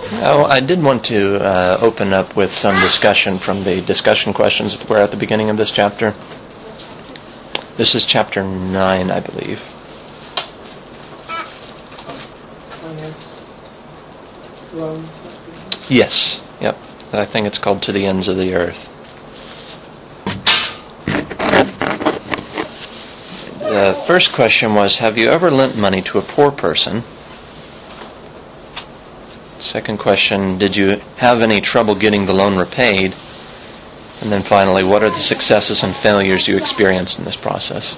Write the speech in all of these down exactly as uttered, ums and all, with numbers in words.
Oh, I did want to uh, open up with some discussion from the discussion questions that were at the beginning of this chapter. This is chapter nine, I believe. Yes, yep. I think it's called To the Ends of the Earth. The first question was, have you ever lent money to a poor person? Second question, did you have any trouble getting the loan repaid? And then finally, what are the successes and failures you experienced in this process?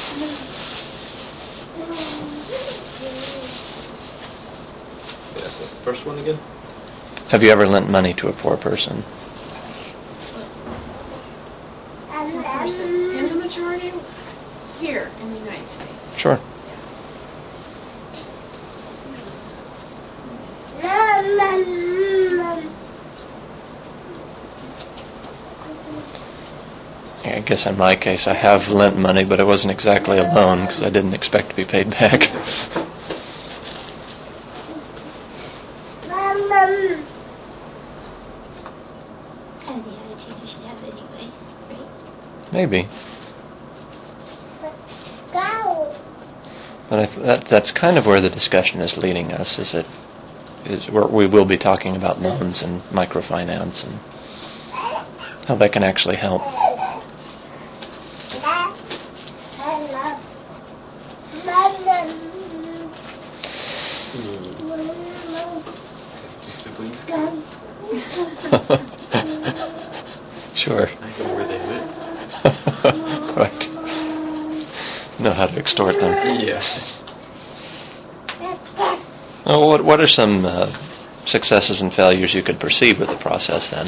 That's the first one again? Have you ever lent money to a poor person? Poor person. In the majority here in the United States. Sure. I guess in my case I have lent money, but it wasn't exactly a loan because I didn't expect to be paid back. Maybe. But I th- that, that's kind of where the discussion is leading us, is it is where we will be talking about loans and microfinance and how that can actually help. Siblings? Sure. I know where they live. Right. Know how to extort them. Yeah. Oh, what what are some uh, successes and failures you could perceive with the process then?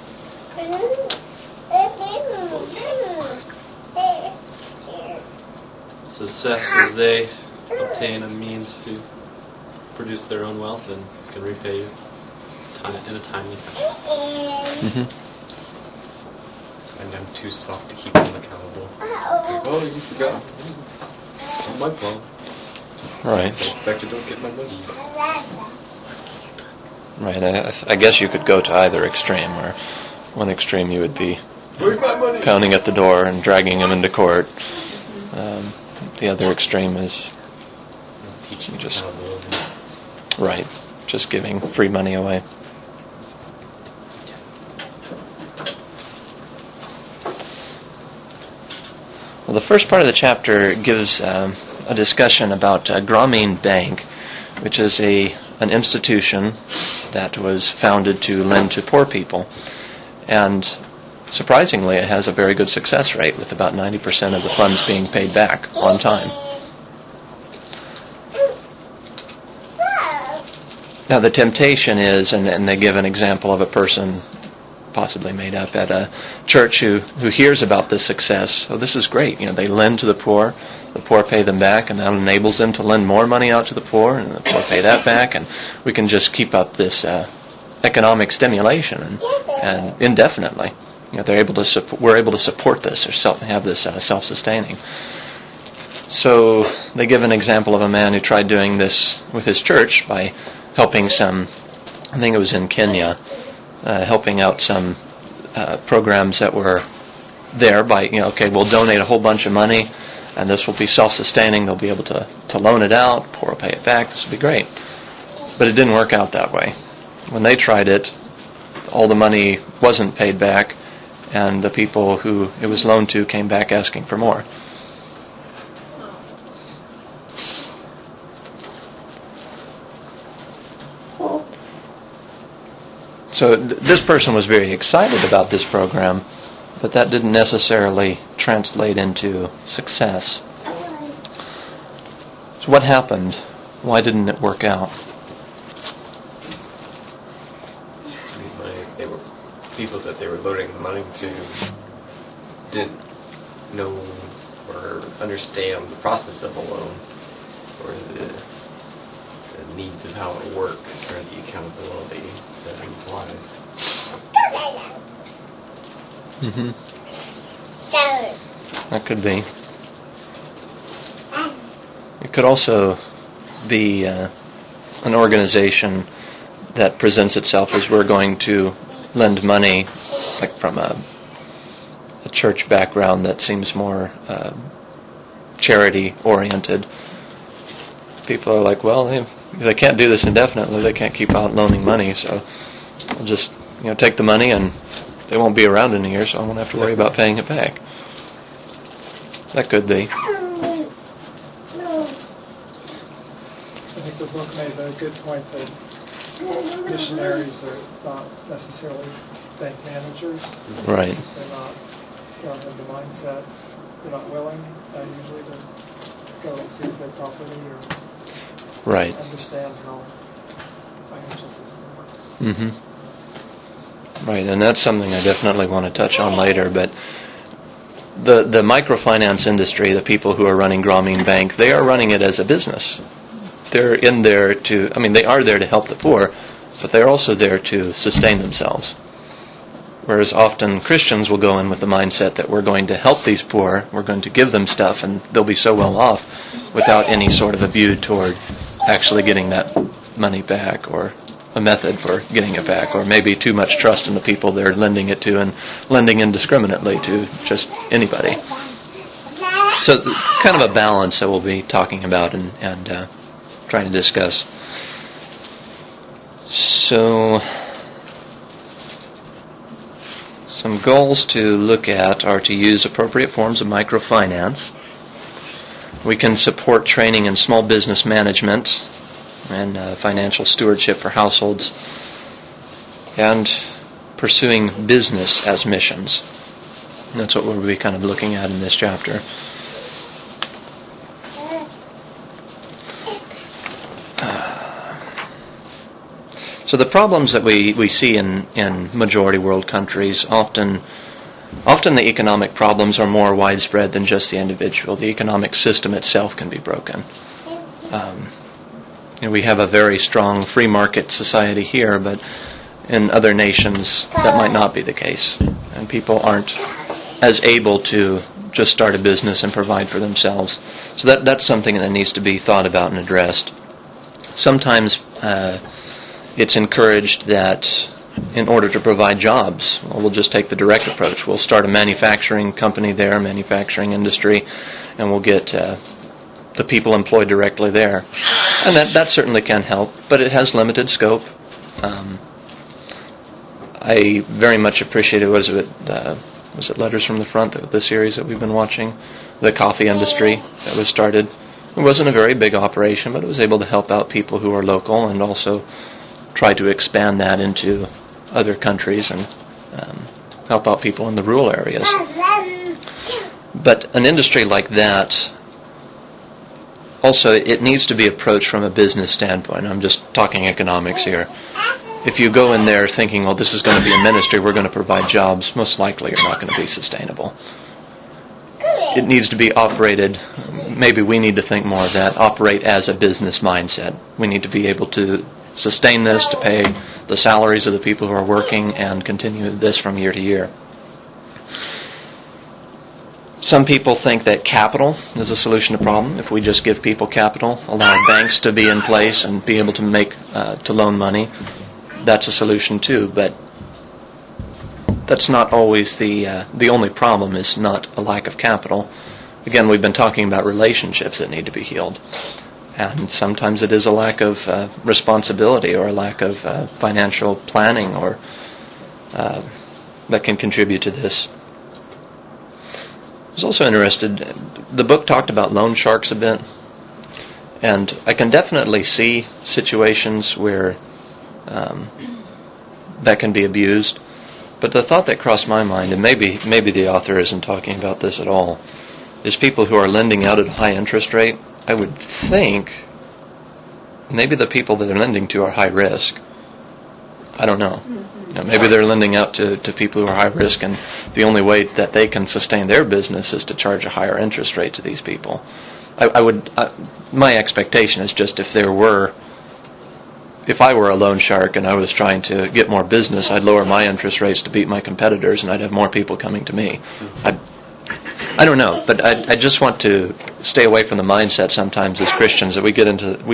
Success is they obtain a means to produce their own wealth and can repay you time, in a timely fashion. Mm-hmm. And I'm too soft to keep them accountable. Oh, you forgot. Not my fault. Right. So Inspector, don't get my money. Right. I, I guess you could go to either extreme, where one extreme you would be Where's my money? pounding at the door and dragging him into court. Um, the other extreme is Teaching Just- accountability. right, just giving free money away. Well, the first part of the chapter gives um, a discussion about uh, Grameen Bank, which is a an institution that was founded to lend to poor people. And surprisingly, it has a very good success rate, with about ninety percent of the funds being paid back on time. Now, the temptation is, and, and they give an example of a person possibly made up at a church who, who hears about this success. Oh, this is great. You know, they lend to the poor, the poor pay them back, and that enables them to lend more money out to the poor, and the poor pay that back, and we can just keep up this uh, economic stimulation and, and indefinitely. You know, they're able to support, we're able to support this or self, have this uh, self-sustaining. So they give an example of a man who tried doing this with his church by helping some, I think it was in Kenya, uh, helping out some uh, programs that were there by, you know, okay, we'll donate a whole bunch of money and this will be self-sustaining. They'll be able to, to loan it out, poor will pay it back. This will be great. But it didn't work out that way. When they tried it, all the money wasn't paid back, and the people who it was loaned to came back asking for more. So th- this person was very excited about this program, but that didn't necessarily translate into success. So what happened? Why didn't it work out? I mean, like, they were people that they were loaning the money to didn't know or understand the process of a loan or the, the needs of how it works or the accountability that implies. Mm-hmm. That could be. It could also be uh, an organization that presents itself as we're going to lend money, like from a, a church background that seems more uh, charity-oriented. People are like, well, they, they can't do this indefinitely. They can't keep out loaning money, so I'll just, you know, take the money and they won't be around in a year, so I won't have to worry about paying it back. That could be. I think the book made a good point that missionaries are not necessarily bank managers. Right. They're not, don't have the mindset, they're not willing uh, usually to go and seize their property or right. understand how financial system works. Mm-hmm. Right, and that's something I definitely want to touch on later, but the the microfinance industry, the people who are running Grameen Bank, they are running it as a business. They're in there to, I mean, they are there to help the poor, but they're also there to sustain themselves. Whereas often Christians will go in with the mindset that we're going to help these poor, we're going to give them stuff, and they'll be so well off without any sort of a view toward actually getting that money back, or a method for getting it back, or maybe too much trust in the people they're lending it to and lending indiscriminately to just anybody. So kind of a balance that we'll be talking about and, and uh, trying to discuss. So some goals to look at are to use appropriate forms of microfinance. We can support training in small business management and uh, financial stewardship for households, and pursuing business as missions. And that's what we'll be kind of looking at in this chapter. Uh, so the problems that we, we see in, in majority world countries, often often the economic problems are more widespread than just the individual. The economic system itself can be broken. Um, You know, we have a very strong free market society here, but in other nations that might not be the case. And people aren't as able to just start a business and provide for themselves. So that that's something that needs to be thought about and addressed. Sometimes uh, it's encouraged that in order to provide jobs, well, we'll just take the direct approach. We'll start a manufacturing company there, manufacturing industry, and we'll get uh, the people employed directly there. And that, that certainly can help, but it has limited scope. Um, I very much appreciated, was it, uh, was it Letters from the Front, the, the series that we've been watching? The coffee industry that was started. It wasn't a very big operation, but it was able to help out people who are local and also try to expand that into other countries and um, help out people in the rural areas. But an industry like that, also, it needs to be approached from a business standpoint. I'm just talking economics here. If you go in there thinking, well, this is going to be a ministry, we're going to provide jobs, most likely you're not going to be sustainable. It needs to be operated, maybe we need to think more of that, operate as a business mindset. We need to be able to sustain this, to pay the salaries of the people who are working, and continue this from year to year. Some people think that capital is a solution to the problem. If we just give people capital, allow banks to be in place and be able to make uh, to loan money, that's a solution too. But that's not always the uh, the only problem. Is not a lack of capital. Again, we've been talking about relationships that need to be healed, and sometimes it is a lack of uh, responsibility or a lack of uh, financial planning, or uh, that can contribute to this. I was also interested, the book talked about loan sharks a bit, and I can definitely see situations where um, that can be abused, but the thought that crossed my mind, and maybe maybe the author isn't talking about this at all, is people who are lending out at a high interest rate. I would think maybe the people that they're lending to are high risk. I don't know. You know, maybe they're lending out to, to people who are high risk, and the only way that they can sustain their business is to charge a higher interest rate to these people. I, I would. I, my expectation is just if there were, if I were a loan shark and I was trying to get more business, I'd lower my interest rates to beat my competitors, and I'd have more people coming to me. I, I don't know, but I, I just want to stay away from the mindset sometimes as Christians that we get into we. We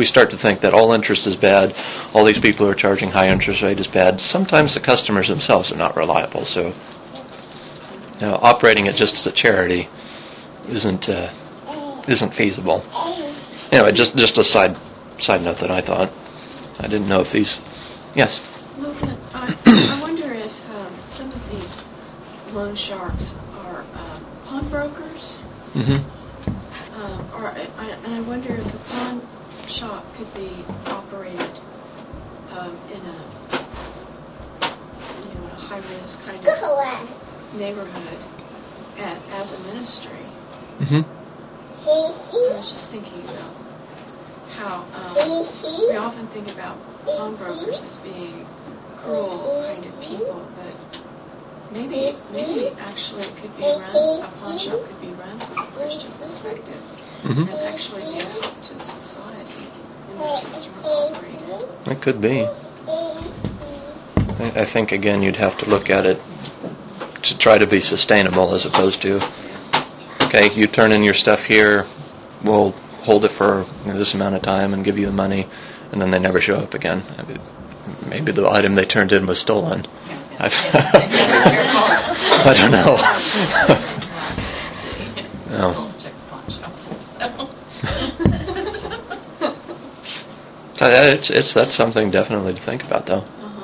we start to think that all interest is bad, all these people who are charging high interest rate is bad, sometimes the customers themselves are not reliable. So, you know, operating it just as a charity isn't uh, isn't feasible. Anyway, just just a side side note that I thought. I didn't know if these. Yes. Look, I, I wonder if um, some of these loan sharks are um, pawnbrokers. Mm-hmm. Um, or I, I, and I wonder if a pawn shop could be operated um, in a you know a high risk kind of neighborhood at, as a ministry. Mm-hmm. I was just thinking about how um, we often think about pawnbrokers as being cruel kind of people, but maybe maybe actually it could be run, a pawn shop could be run from a Christian perspective Mm-hmm. and actually be a help to the society in which it's operated. It could be. I, I think, again, you'd have to look at it to try to be sustainable as opposed to, okay, you turn in your stuff here, we'll hold it for you know, this amount of time and give you the money, and then they never show up again. I mean, maybe the item they turned in was stolen. I, I don't know. No. So it's, it's that's something definitely to think about, though. Uh-huh.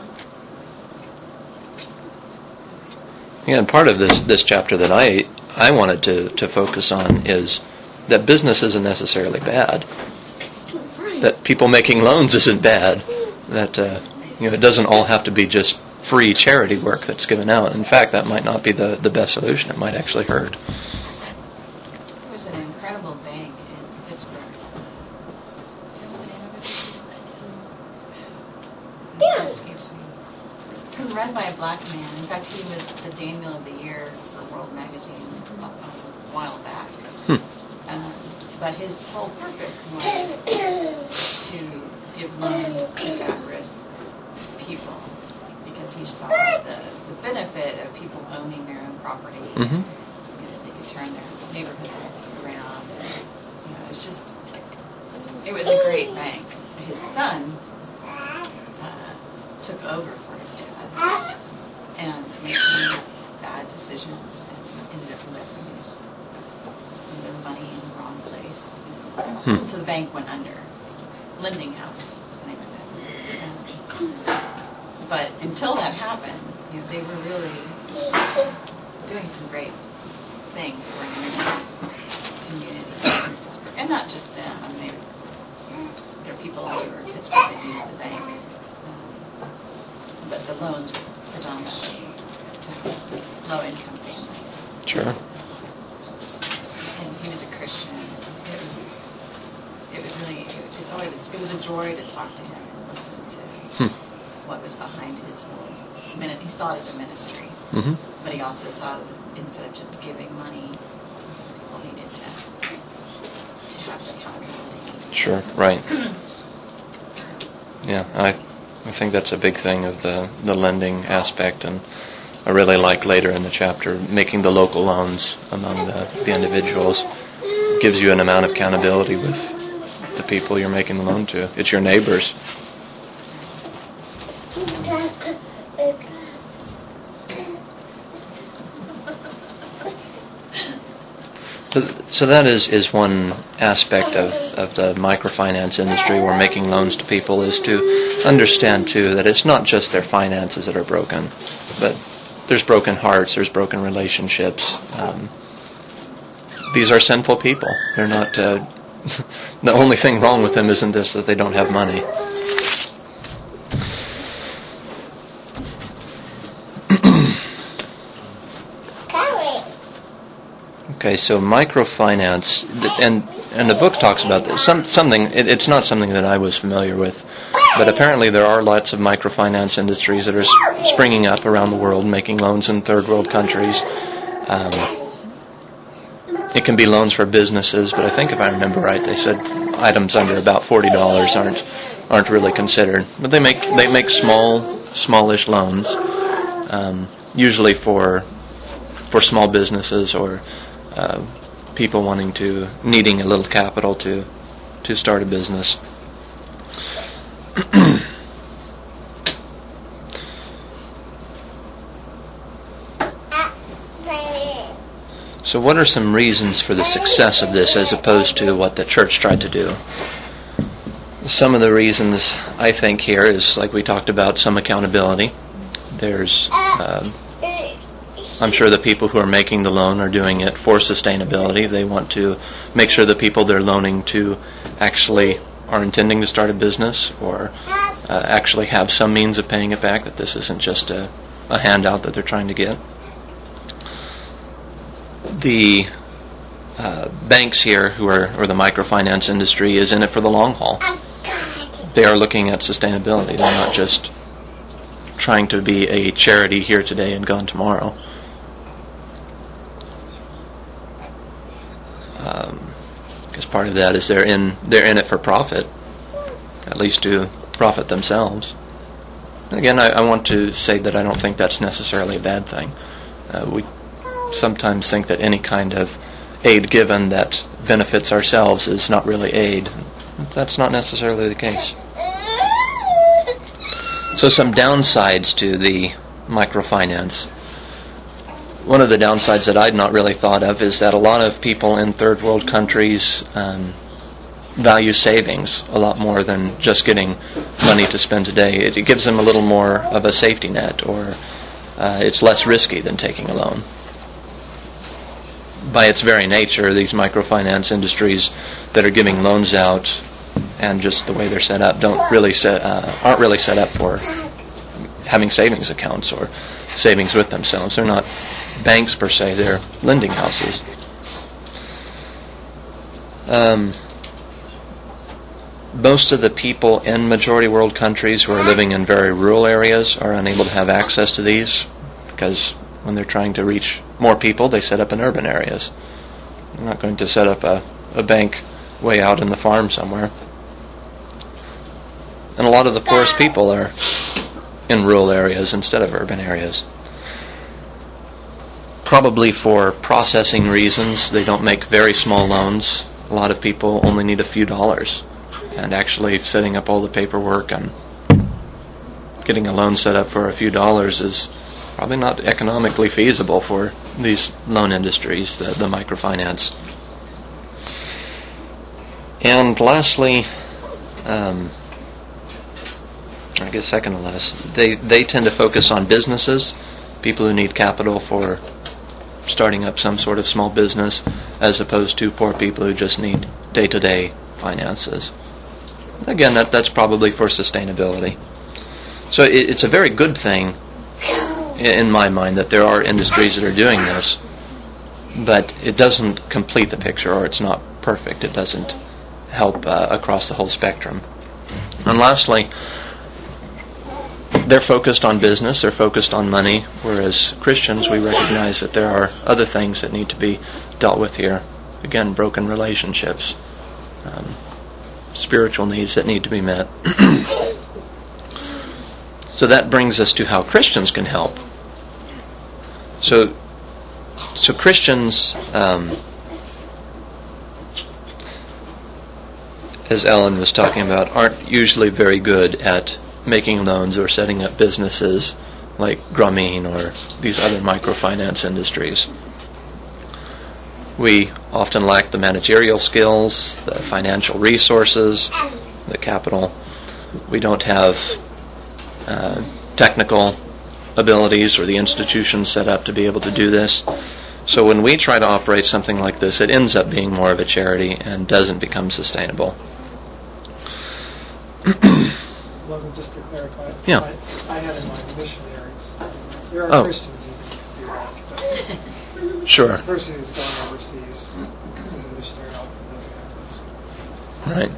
Again, part of this this chapter that I I wanted to, to focus on is that business isn't necessarily bad. Right. That people making loans isn't bad. That uh, you know it doesn't all have to be just free charity work that's given out. In fact, that might not be the, the best solution. It might actually hurt. There was an incredible bank in Pittsburgh. Do you know the name of it? That escapes me. Run by a black man. In fact, he was the Daniel of the Year for World Magazine a, a while back. Hmm. Um, but his whole purpose was to give loans to at-risk people because he saw the, the benefit of people owning their own property. Mm-hmm. You know, they could turn their neighborhoods around. And, you know, it's just, it was a great bank. His son uh, took over for his dad and making bad decisions and ended up investing his, some of the money in the wrong place. Hmm. So the bank went under. Lending House was the name of it. Um, but until that happened, you know, they were really doing some great things for an inner community in Pittsburgh. And not just them. I mean, they, there are people all over Pittsburgh that use the bank. Um, but the loans were predominantly to low-income families. Sure. And he was a Christian. It was, it was really, it, it's always, it was a joy to talk to him and listen to Hmm. what was behind his whole minute. He saw it as a ministry, Mm-hmm. but he also saw that instead of just giving money, people needed to to have the accountability. Sure. Right. Yeah. I I think that's a big thing of the the lending aspect, and I really like later in the chapter making the local loans among the, the individuals gives you an amount of accountability with the people you're making the loan to. It's your neighbors. So, so that is, is one aspect of, of the microfinance industry where making loans to people is to understand too that it's not just their finances that are broken, but there's broken hearts, there's broken relationships. Um, these are sinful people. They're not. Uh, the only thing wrong with them isn't this that they don't have money. Okay, so microfinance, and and the book talks about this. Some something. It, it's not something that I was familiar with, but apparently there are lots of microfinance industries that are s- springing up around the world, making loans in third world countries. Um, it can be loans for businesses, but I think if I remember right, they said items under about forty dollars aren't aren't really considered. But they make they make small smallish loans, um, usually for for small businesses or Uh, people wanting to, needing a little capital to to start a business. So what are some reasons for the success of this as opposed to what the church tried to do? Some of the reasons I think here is, like we talked about, some accountability. There's, uh, I'm sure the people who are making the loan are doing it for sustainability. They want to make sure the people they're loaning to actually are intending to start a business or uh, actually have some means of paying it back, that this isn't just a, a handout that they're trying to get. The uh, banks here, who are, or the microfinance industry, is in it for the long haul. They are looking at sustainability. They're not just trying to be a charity here today and gone tomorrow. Um, because part of that is they're in they're in it for profit, at least to profit themselves. Again, I, I want to say that I don't think that's necessarily a bad thing. Uh, we sometimes think that any kind of aid given that benefits ourselves is not really aid. That's not necessarily the case. So some downsides to the microfinance. One of the downsides that I'd not really thought of is that a lot of people in third world countries um, value savings a lot more than just getting money to spend today. It, it gives them a little more of a safety net, or uh, it's less risky than taking a loan. By its very nature, these microfinance industries that are giving loans out, and just the way they're set up, don't really set, uh, aren't really set up for having savings accounts or savings with themselves. They're not banks per se; they're lending houses. Um, most of the people in majority world countries who are living in very rural areas are unable to have access to these, because when they're trying to reach more people, they set up in urban areas. They're not going to set up a, a bank way out in the farm somewhere. And a lot of the poorest people are in rural areas instead of urban areas. Probably for processing reasons, they don't make very small loans. A lot of people only need a few dollars. And actually setting up all the paperwork and getting a loan set up for a few dollars is probably not economically feasible for these loan industries, the, the microfinance. And lastly, um, I guess second to last, they, they tend to focus on businesses, people who need capital for starting up some sort of small business, as opposed to poor people who just need day-to-day finances. Again, that that's probably for sustainability. So it, it's a very good thing, in my mind, that there are industries that are doing this, but it doesn't complete the picture, or it's not perfect. It doesn't help uh, across the whole spectrum. And lastly, they're focused on business, they're focused on money, whereas Christians, we recognize that there are other things that need to be dealt with here. Again, broken relationships, um, spiritual needs that need to be met. So that brings us to how Christians can help. So, so Christians, um, as Ellen was talking about, aren't usually very good at making loans or setting up businesses like Grameen or these other microfinance industries. We often lack the managerial skills, the financial resources, the capital. We don't have uh, technical abilities or the institutions set up to be able to do this. So when we try to operate something like this, it ends up being more of a charity and doesn't become sustainable. Logan, just to clarify, Yeah. I, I had in mind missionaries. There are Oh. Christians who do that, but Sure. the person who's gone overseas as a missionary often doesn't have those skills. Right.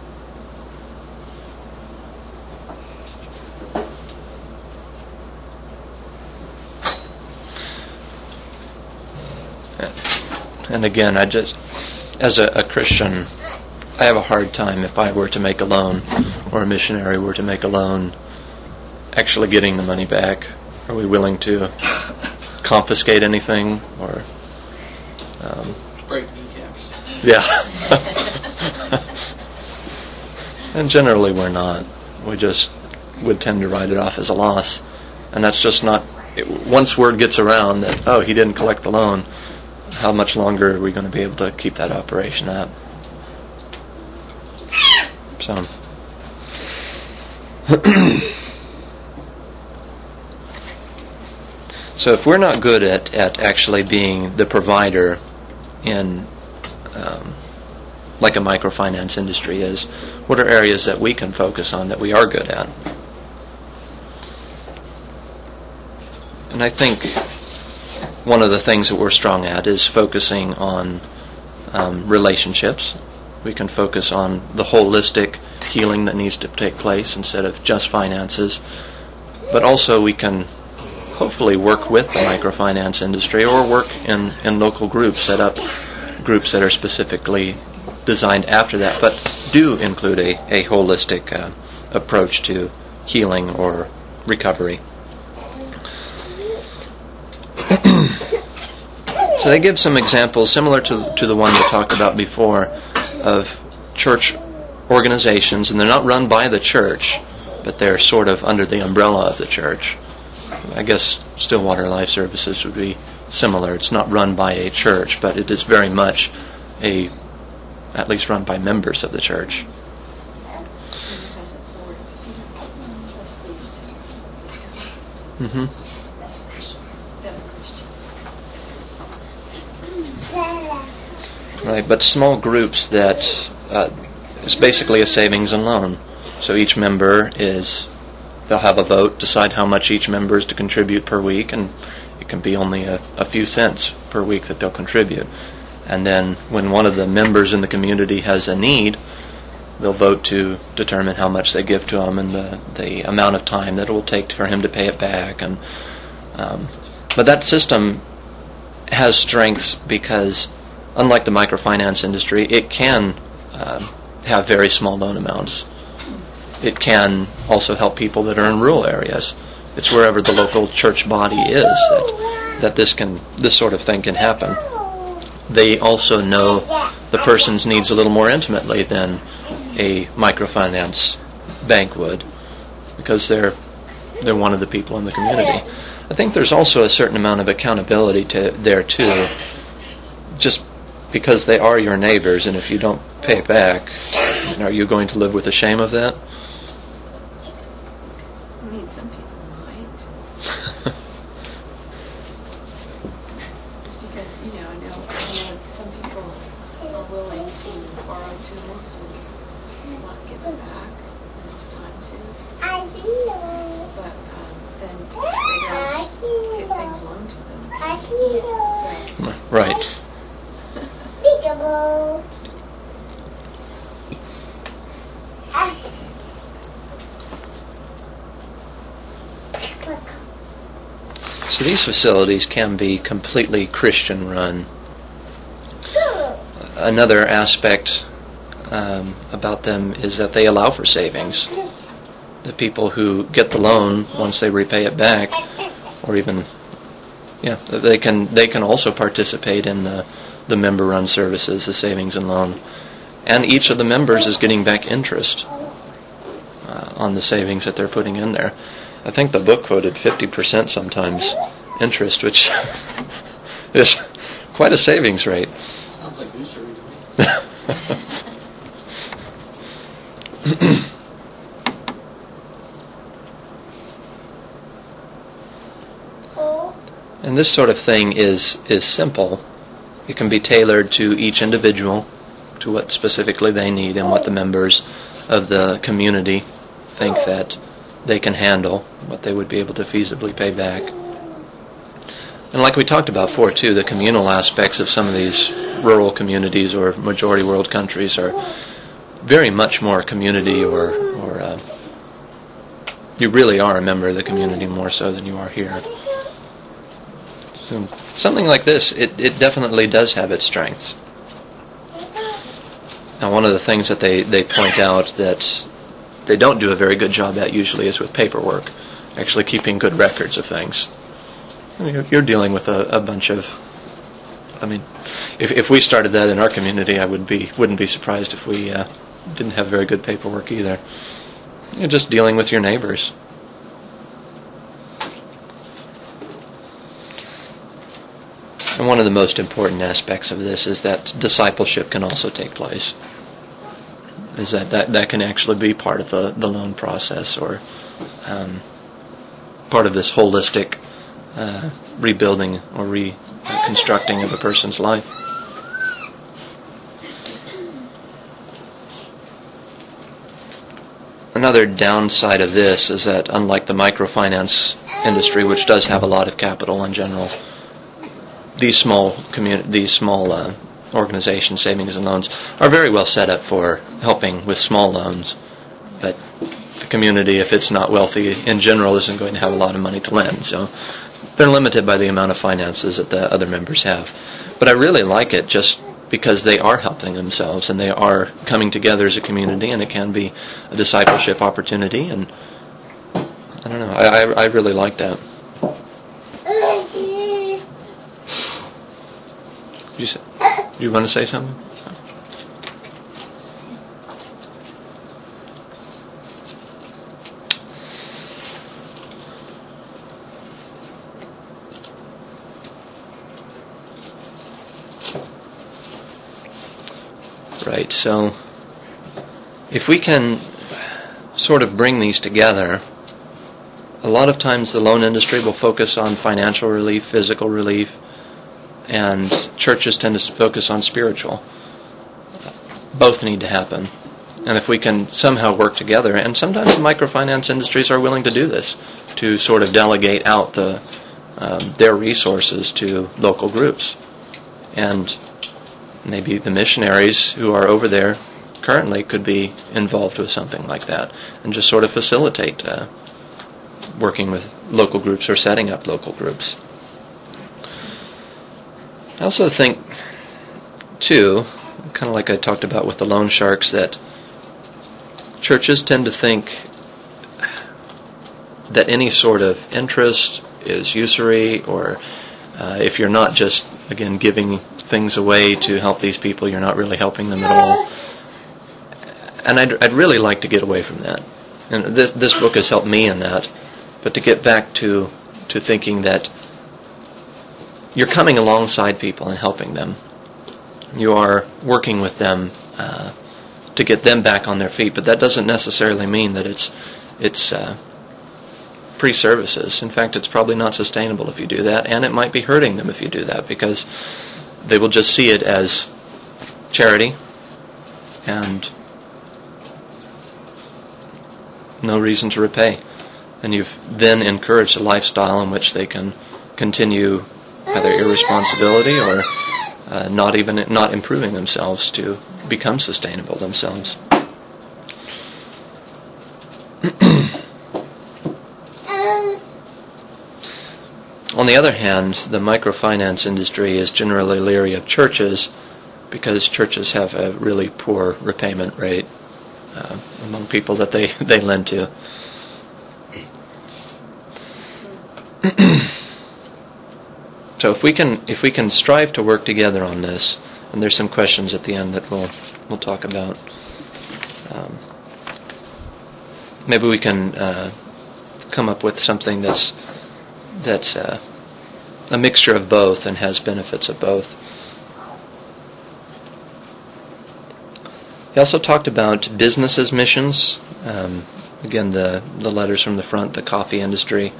And again, I just, as a, a Christian, I have a hard time if I were to make a loan, or a missionary were to make a loan, actually getting the money back. Are we willing to confiscate anything, or um, Break kneecaps. yeah? And generally, we're not. We just would tend to write it off as a loss. And that's just not, it, once word gets around that, oh, he didn't collect the loan, how much longer are we going to be able to keep that operation up? So, so if we're not good at, at actually being the provider in, um, like a microfinance industry is, what are areas that we can focus on that we are good at? And I think one of the things that we're strong at is focusing on um, relationships. We can focus on the holistic healing that needs to take place instead of just finances. But also we can hopefully work with the microfinance industry or work in, in local groups, set up groups that are specifically designed after that, but do include a, a holistic uh, approach to healing or recovery. So they give some examples similar to, to the one we talked about before of church organizations, and they're not run by the church, but they're sort of under the umbrella of the church. I guess Stillwater Life Services would be similar. It's not run by a church, but it is very much a, at least run by members of the church. Mm-hmm. Right, but small groups that uh, it's basically a savings and loan. So each member is, they'll have a vote, decide how much each member is to contribute per week, and it can be only a, a few cents per week that they'll contribute. And then when one of the members in the community has a need, they'll vote to determine how much they give to him and the, the amount of time that it will take for him to pay it back. And um, but that system has strengths because, unlike the microfinance industry, it can uh, have very small loan amounts. It can also help people that are in rural areas. It's wherever the local church body is that, that this can this sort of thing can happen. They also know the person's needs a little more intimately than a microfinance bank would, because they're they're one of the people in the community. I think there's also a certain amount of accountability to there too, just because they are your neighbors, and if you don't pay it back, are you going to live with the shame of that? I mean, some people might. It's because, you know, I know, I know some people are willing to borrow tools and want to give it back when it's time to. But um, then they don't get things loaned to them. So, Right. So these facilities can be completely Christian run. Another aspect um, about them is that they allow for savings. The people who get the loan, once they repay it back, or even, yeah, they can they can also participate in the the member-run services, the savings and loan, and each of the members is getting back interest uh, on the savings that they're putting in there. I think the book quoted fifty percent sometimes interest, which is quite a savings rate. Sounds like usury to me. And this sort of thing is is simple. It can be tailored to each individual, to what specifically they need and what the members of the community think that they can handle, what they would be able to feasibly pay back. And like we talked about before too, the communal aspects of some of these rural communities or majority world countries are very much more community, or, or uh, you really are a member of the community more so than you are here. So something like this, it, it definitely does have its strengths. Now, one of the things that they, they point out that they don't do a very good job at usually is with paperwork, actually keeping good records of things. I mean, you're dealing with a, a bunch of, I mean, if if we started that in our community, I would be wouldn't be surprised if we uh, didn't have very good paperwork either. You're just dealing with your neighbors. And one of the most important aspects of this is that discipleship can also take place. Is that that, that can actually be part of the, the loan process, or um, part of this holistic uh, rebuilding or reconstructing of a person's life. Another downside of this is that, unlike the microfinance industry, which does have a lot of capital in general, these small communi- these small uh, organizations, savings and loans, are very well set up for helping with small loans. But the community, if it's not wealthy in general, isn't going to have a lot of money to lend. So they're limited by the amount of finances that the other members have. But I really like it just because they are helping themselves and they are coming together as a community, and it can be a discipleship opportunity. And I don't know, I, I, I really like that. You, say, you want to say something? Right, so if we can sort of bring these together, a lot of times the loan industry will focus on financial relief, physical relief, and churches tend to focus on spiritual. Both need to happen. And if we can somehow work together, and sometimes the microfinance industries are willing to do this, to sort of delegate out the um, their resources to local groups. And maybe the missionaries who are over there currently could be involved with something like that, and just sort of facilitate uh, working with local groups or setting up local groups. I also think, too, kind of like I talked about with the loan sharks, that churches tend to think that any sort of interest is usury, or uh, if you're not just, again, giving things away to help these people, you're not really helping them at all. And I'd, I'd really like to get away from that. And this, this book has helped me in that. But to get back to, to thinking that you're coming alongside people and helping them. You are working with them uh, to get them back on their feet, but that doesn't necessarily mean that it's it's uh, free services. In fact, it's probably not sustainable if you do that, and it might be hurting them if you do that, because they will just see it as charity and no reason to repay. And you've then encouraged a lifestyle in which they can continue either irresponsibility or uh, not even not improving themselves to become sustainable themselves. On the other hand, the microfinance industry is generally leery of churches because churches have a really poor repayment rate uh, among people that they, they lend to. So if we can if we can strive to work together on this, and there's some questions at the end that we'll we'll talk about. Um, maybe we can uh, come up with something that's that's uh, a mixture of both and has benefits of both. He also talked about businesses' missions. Um, again, the the letters from the front, the coffee industry.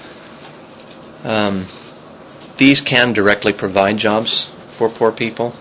Um, These can directly provide jobs for poor people.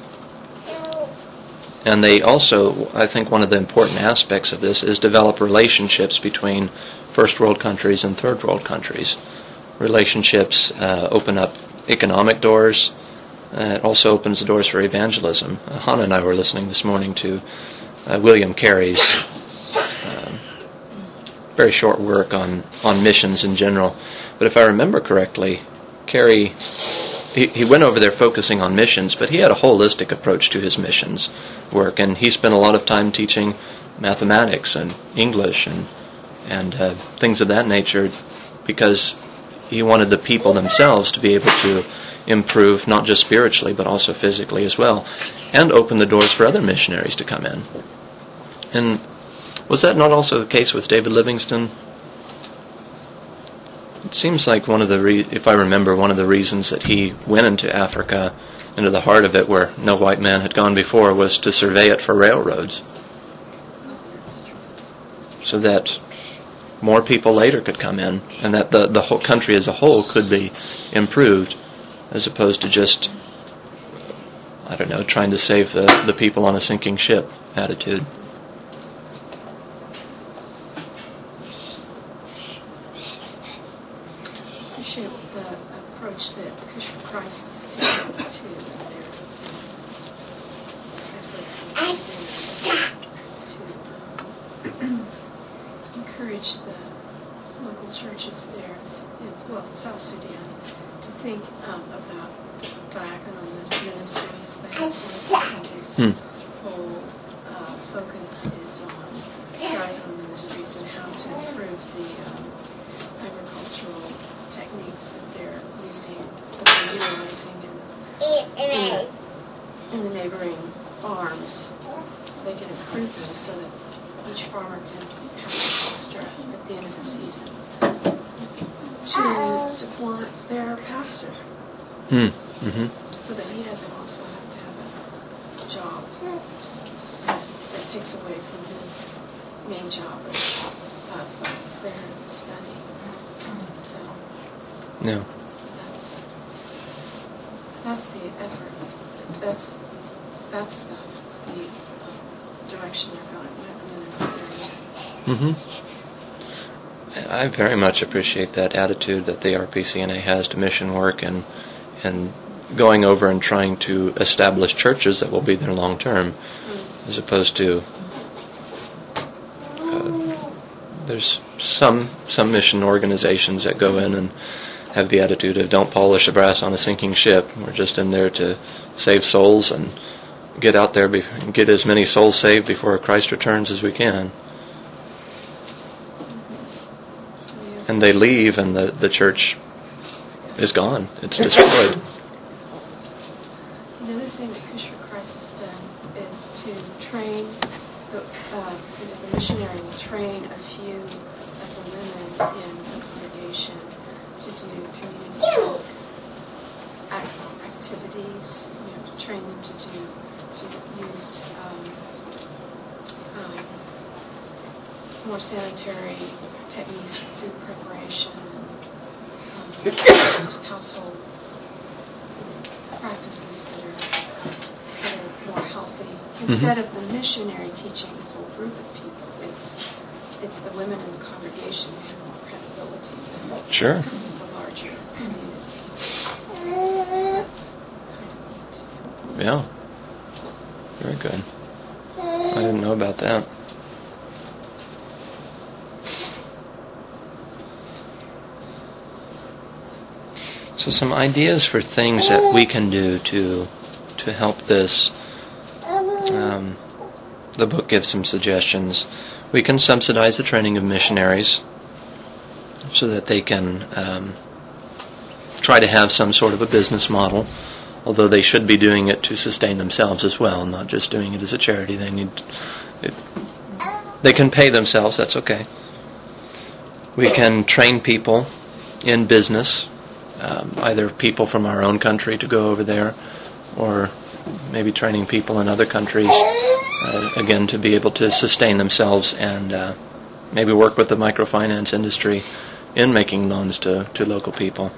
And they also, I think one of the important aspects of this is develop relationships between first world countries and third world countries. Relationships uh, open up economic doors. Uh, it also opens the doors for evangelism. Uh, Hannah and I were listening this morning to uh, William Carey's um, very short work on, on missions in general. But if I remember correctly, Carey, he, he went over there focusing on missions, but he had a holistic approach to his missions work, and he spent a lot of time teaching mathematics and English and and uh, things of that nature, because he wanted the people themselves to be able to improve, not just spiritually, but also physically as well, and open the doors for other missionaries to come in. And Was that not also the case with David Livingstone? It seems like one of the, re- if I remember, one of the reasons that he went into Africa, into the heart of it where no white man had gone before, was to survey it for railroads. So that more people later could come in, and that the, the whole country as a whole could be improved, as opposed to just, I don't know, trying to save the, the people on a sinking ship attitude. I appreciate the approach that Kush for Christ is taking to their efforts and to um, encourage the local churches there, it's, it's, well, it's South Sudan, to think um, about diaconal ministries. They have one country's Hmm. full uh, focus is on diaconal ministries and how to improve the um, agricultural techniques that they're using, that they're utilizing in, in, the, in the neighboring farms. They can improve them so that each farmer can have extra at the end of the season to support their pastor, Hmm. Mm-hmm. so that he doesn't also have to have a job that takes away from his main job of, of prayer and study. So, Yeah. so that's that's the effort. That's that's the, the um, direction they're going. We haven't even got there yet. Mm-hmm. I very much appreciate that attitude that the R P C N A has to mission work and and going over and trying to establish churches that will be there long term, as opposed to uh, there's some some mission organizations that go in and have the attitude of don't polish the brass on a sinking ship. We're just in there to save souls and get out there be- and get as many souls saved before Christ returns as we can. And they leave, and the, the church is gone. It's destroyed. The other thing that Kush for Christ has done is to train, the, uh, the missionary will train a few of the women in the congregation to do community health act- activities, you know, to train them to do, to use um, um, more sanitary techniques for food preparation and um, just household practices that are, that are more healthy. Instead of the missionary teaching the whole group of people, it's it's the women in the congregation who have more credibility with Sure. the larger community. So that's kind of neat. Yeah. Very good. I didn't know about that. So some ideas for things that we can do to to help this. Um, the book gives some suggestions. We can subsidize the training of missionaries so that they can um, try to have some sort of a business model, although they should be doing it to sustain themselves as well, not just doing it as a charity. They need it, they can pay themselves, that's okay. We can train people in business, um, either people from our own country to go over there, or maybe training people in other countries, uh, again, to be able to sustain themselves and uh, maybe work with the microfinance industry in making loans to, to local people.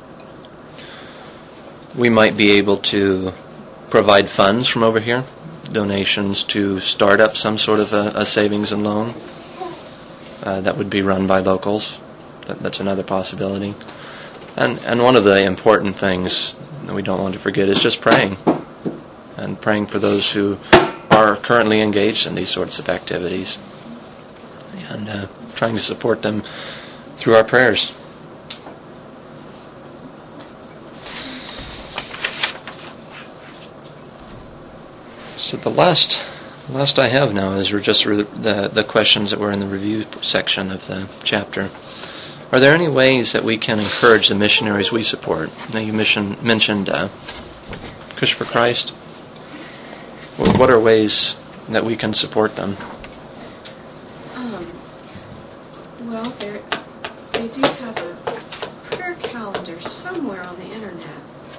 We might be able to provide funds from over here, donations to start up some sort of a, a savings and loan uh, that would be run by locals. That, that's another possibility. And and one of the important things that we don't want to forget is just praying. And praying for those who are currently engaged in these sorts of activities. And uh, trying to support them through our prayers. So the last last I have now is just re- the, the questions that were in the review section of the chapter. Are there any ways that we can encourage the missionaries we support? Now you mission, mentioned uh, Kush for Christ. What are ways that we can support them? somewhere on the internet.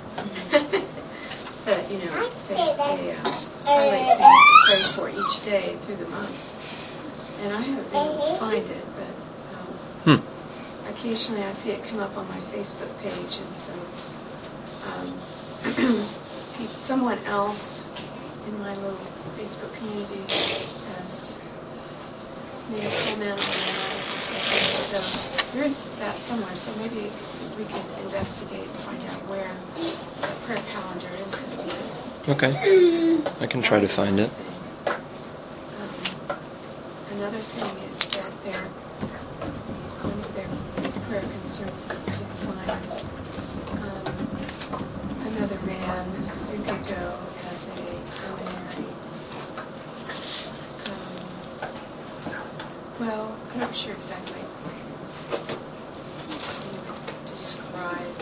But, you know, they, they uh, highlight things to pray for each day through the month. And I haven't been able to find it, but um, Hmm. occasionally I see it come up on my Facebook page, and so um, pe- someone else in my little Facebook community has made a comment on that or something. So there is that somewhere, so maybe we could investigate and find out where the prayer calendar is. So we could Okay. I can try to find it. Um, another thing is that their one of their prayer concerns is to find um, another man who could go as a seminary. Um, well, I'm not sure exactly how you would describe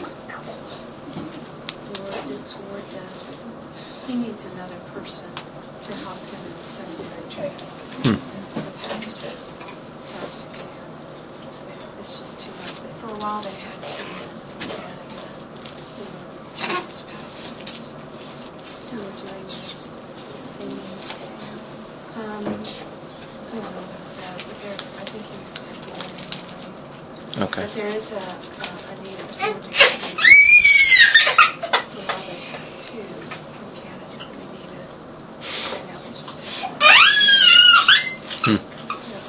what its word does, but he needs another person to help him in the seminary training. Hmm. The pastor says, yeah, it's just too much. For a while they had two, and who were James pastors who were doing this thing. Um, I don't know about that, but there, I think he was temporary anyway. Okay. But there is a, a, a need for someone to come in. For a while they had two from Canada, and they need a, right now they just have one. Hmm. So, um,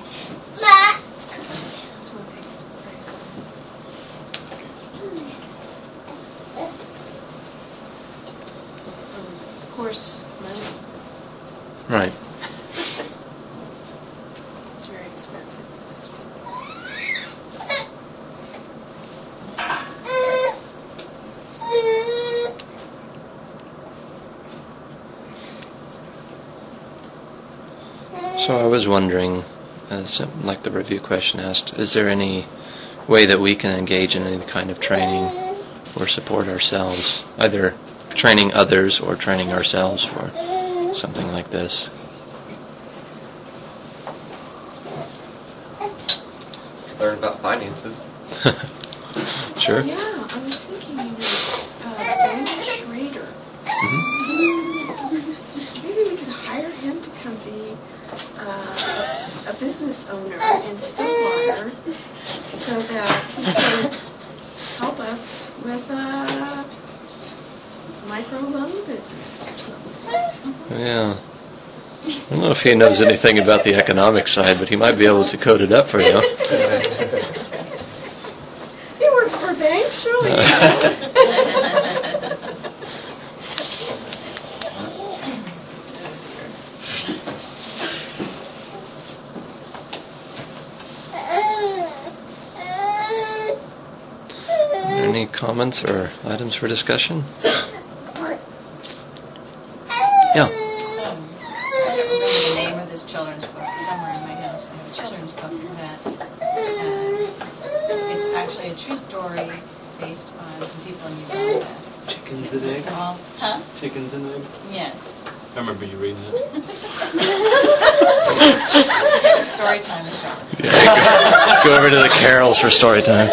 that's one thing to pray for. Um, of course, money. Right. It's very expensive for most people. So I was wondering, as like the review question asked, is there any way that we can engage in any kind of training or support ourselves, either training others or training ourselves for something like this? Learn about finances. Sure. Yeah, I was thinking you were uh, Daniel Schrader. Mhm. Maybe we could hire him to come be uh, a, a business owner in Stillwater so that he could help us with a micro loan business or something. Yeah. I don't know if he knows anything about the economic side, but he might be able to code it up for you. He works for a bank, surely. Any comments or items for discussion? Yeah. Um, I don't remember the name of this children's book. Somewhere in my house, I have a children's book that uh, it's actually a true story based on some people in Uganda. Chickens It's and a eggs? small, huh? Chickens and eggs? Yes. I remember you reading it. Story time with John. Yeah, go, go over to the carols for story time.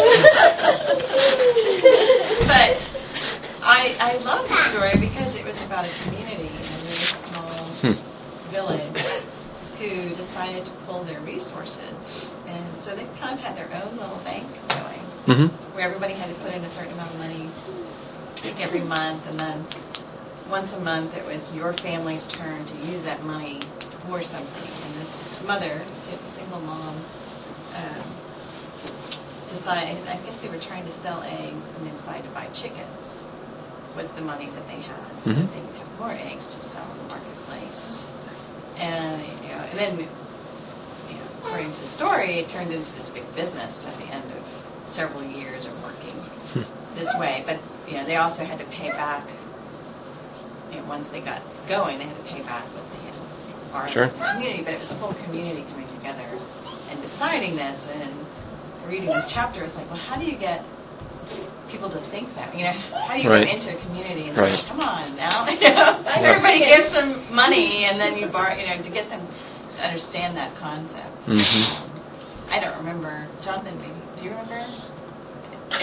But I I love the story because it was about a community in a really small Hmm. village who decided to pull their resources, and so they kind of had their own little bank going, Mm-hmm. where everybody had to put in a certain amount of money every month, and then once a month it was your family's turn to use that money for something. And this mother, single mom, um, decided, I guess they were trying to sell eggs, and they decided to buy chickens with the money that they had, so Mhm. that they could have more eggs to sell in the marketplace. And you know, and then, you know, according to the story, it turned into this big business at the end of s- several years of working Hmm. this way. But you know, they also had to pay back. You know, once they got going, they had to pay back with the you know, our Sure. community. But it was a whole community coming together and deciding this. And reading this chapter, it's like, well, how do you get people to think that? You know, how do you Right. go into a community and Right. say, come on now, you know, everybody gives some money, and then you bar, you know, to get them to understand that concept. Mhm. Um, I don't remember, Jonathan. Maybe do you remember if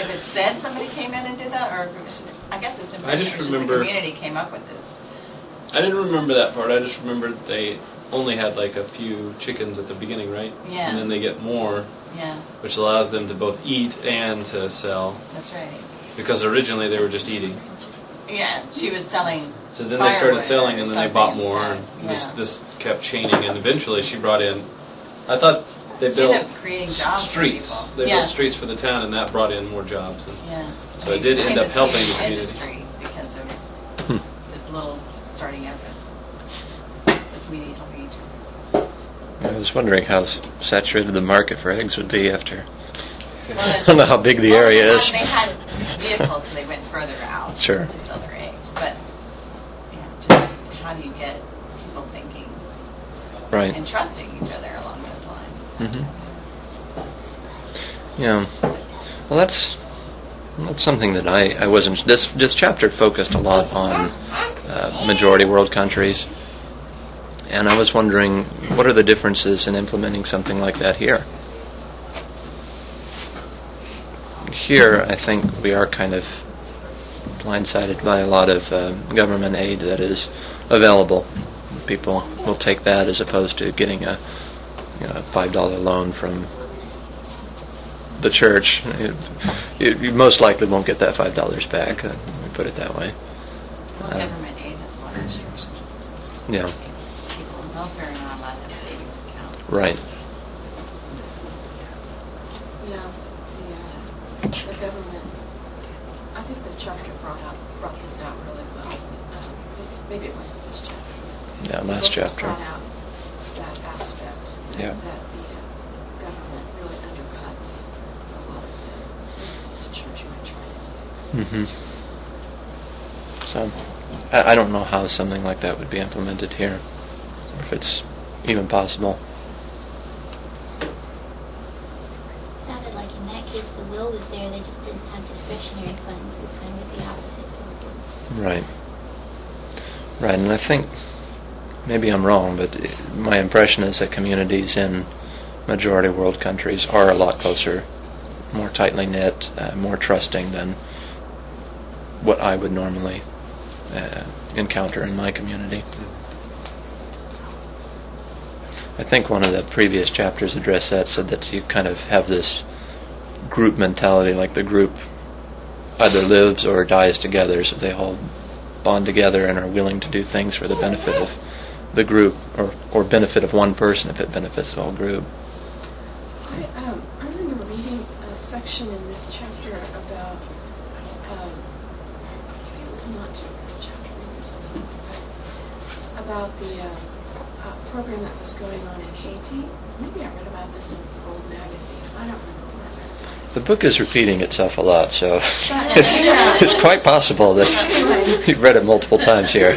if it said somebody came in and did that, or if it was just, I get this impression I just it was remember- just the community came up with this. I didn't remember that part. I just remembered they only had like a few chickens at the beginning, right? Yeah. And then they get more, Yeah, which allows them to both eat and to sell. that's right. Because originally they were just eating. Yeah, she was selling. So then they started firewood selling, or and then they something bought more. instead. And this Yeah. this kept chaining, and eventually she brought in. I thought they She built ended up creating jobs for streets. people. They Yeah. built streets for the town, and that brought in more jobs. And Yeah. So it did I end mean, up this helping huge the community. industry because of Hmm. this little starting effort. The community helping each other. I was wondering how saturated the market for eggs would be after. Well, I don't know how big the well, area at the is. time They had vehicles, so they went further out Sure. to sell their eggs. But yeah, just how do you get people thinking Right. and trusting each other along those lines? hmm Yeah. Well, that's that's something that I, I wasn't. This this chapter focused a lot on uh, majority world countries, and I was wondering what are the differences in implementing something like that here. Here, I think we are kind of blindsided by a lot of uh, government aid that is available. People will take that as opposed to getting a, you know, a five dollar loan from the church. It, you, you most likely won't get that five dollars back. Uh, let me put it that way. Well, Uh, government aid has a lot of restrictions. Yeah. People in welfare are not allowed to have a savings account. Right. Yeah, the, uh, the government, I think the chapter brought out, brought this out really well. Um, maybe it wasn't this chapter. Yeah. The Last book just chapter. brought out that aspect. Yeah. That the uh, government really undercuts a lot of the things that the church might try to do. hmm So, I, I don't know how something like that would be implemented here, or if it's even possible. Sounded like in that case the will was there, they just didn't have discretionary funds, it was kind of the opposite. Right. Right, and I think, maybe I'm wrong, but my impression is that communities in majority world countries are a lot closer, more tightly knit, uh, more trusting than what I would normally uh, encounter in my community. I think one of the previous chapters addressed that, said that you kind of have this group mentality, like the group either lives or dies together, so they all bond together and are willing to do things for the benefit of the group, or, or benefit of one person if it benefits the whole group. I, um, I remember reading a section in this chapter about, um, maybe it was not this chapter, maybe it was another one, but about the uh, uh, program that was going on in Haiti. Maybe I read about this in an old magazine. I don't remember where I read it. The book is repeating itself a lot, so Yeah. it's, it's quite possible that you've read it multiple times here.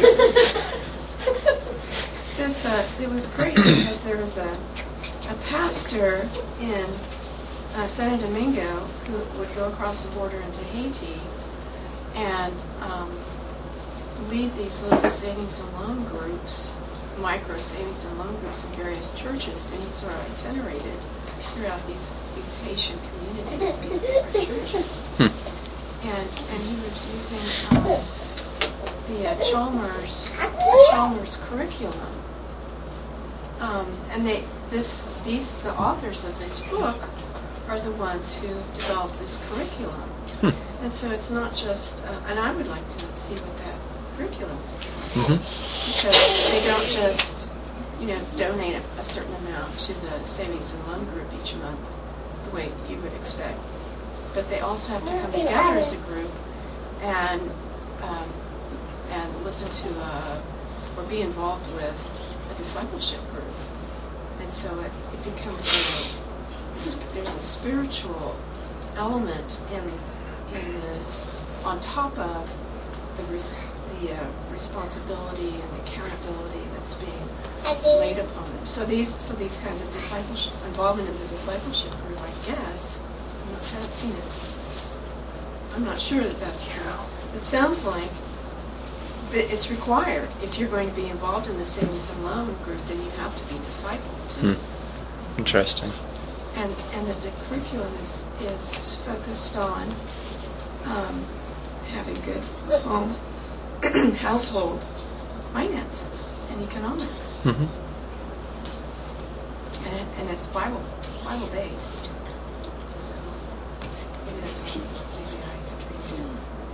This, uh, it was great because there was a, a pastor in uh, Santo Domingo who would go across the border into Haiti and um, lead these little savings and loan groups, micro savings and loan groups in various churches, and he sort of itinerated throughout these these Haitian communities, these different churches. Hmm. And and he was using um, the uh, Chalmers Chalmers curriculum. Um, and they this these the authors of this book are the ones who developed this curriculum. Hmm. And so it's not just, uh, and I would like to see what that curriculum looks like. hmm Because they don't just, you know, donate a, a certain amount to the savings and loan group each month, the way you would expect. But they also have to come together as a group and um, and listen to uh, or be involved with a discipleship group. And so it, it becomes a, there's a spiritual element in in this on top of the res, the uh, responsibility and accountability that's being laid upon them. So these so these kinds of discipleship involvement in the discipleship group, I guess, I'm not, I haven't seen it. I'm not sure that that's true. It sounds like that it's required. If you're going to be involved in the savings and loan group, then you have to be discipled. Hmm. Interesting. And and that the curriculum is is focused on um, having good home, household finances and economics. Mm-hmm. And, it, and it's Bible Bible based. So maybe that's key. Maybe I could read it.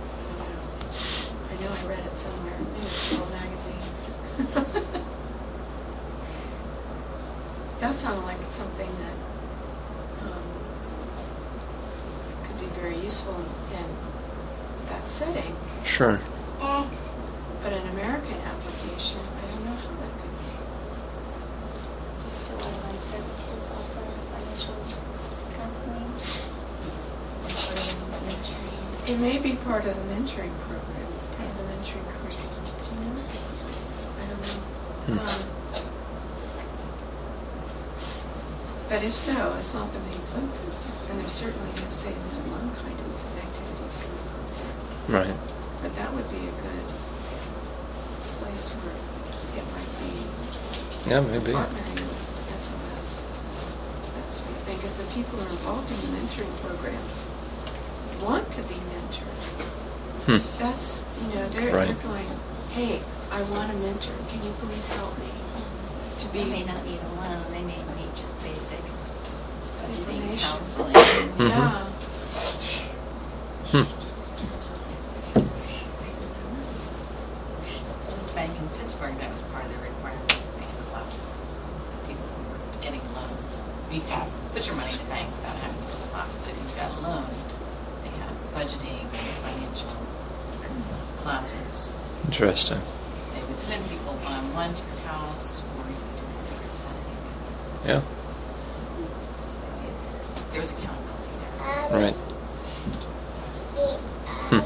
I know I read it somewhere. Maybe it's an old magazine. That sounded like something that um, could be very useful in, in that setting. Sure. But an American application, I don't know how that could be. Still online services offer financial counseling. Mentoring. It may be part of the mentoring program, part of the mentoring curriculum. Do you know? I don't know. Hmm. Um, but if so, it's not the main focus. And there's certainly no savings and loan kind of activities going on there. Right. But that would be a good place where it might be Yeah, maybe. partnering with S O S. That's what I think, is the people who are involved in the mentoring programs want to be mentored. Hmm. That's, you know, they're, Right. they're going, hey, I want a mentor. Can you please help me to be... They may not need a loan. They may need just basic budgeting, Information. counseling. Mhm. Yeah. Hmm. This bank in Pittsburgh, that was part of their requirements. They had classes. People who were getting loans. You can put your money in the bank without having this class, but if you got a loan, they have budgeting, financial classes. Interesting. They would send people one-on-one to your house, or you could do it with a representative. Yeah. There was accountability there. Right. Hmm.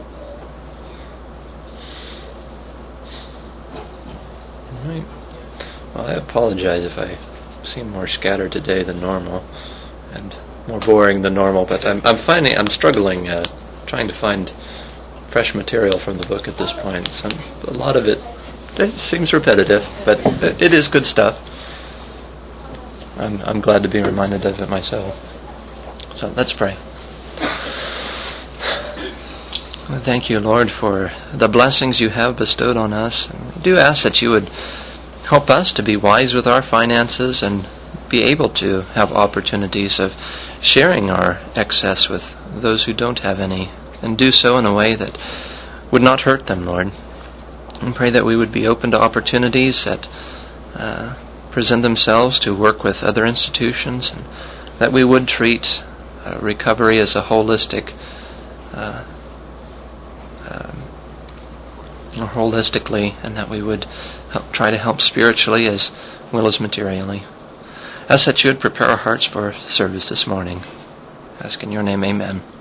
Right. Well, I apologize if I seem more scattered today than normal, and more boring than normal. But I'm, I'm finding I'm struggling, uh, trying to find fresh material from the book at this point. Some, a lot of it, it seems repetitive, but it is good stuff. I'm I'm glad to be reminded of it myself. So let's pray. Thank you, Lord, for the blessings you have bestowed on us. And we do ask that you would help us to be wise with our finances and be able to have opportunities of sharing our excess with those who don't have any, and do so in a way that would not hurt them, Lord. And pray that we would be open to opportunities that uh, present themselves to work with other institutions, and that we would treat uh, recovery as a holistic uh, um, or holistically, and that we would help, try to help spiritually as well as materially. Ask that you would prepare our hearts for service this morning. Ask in your name, amen.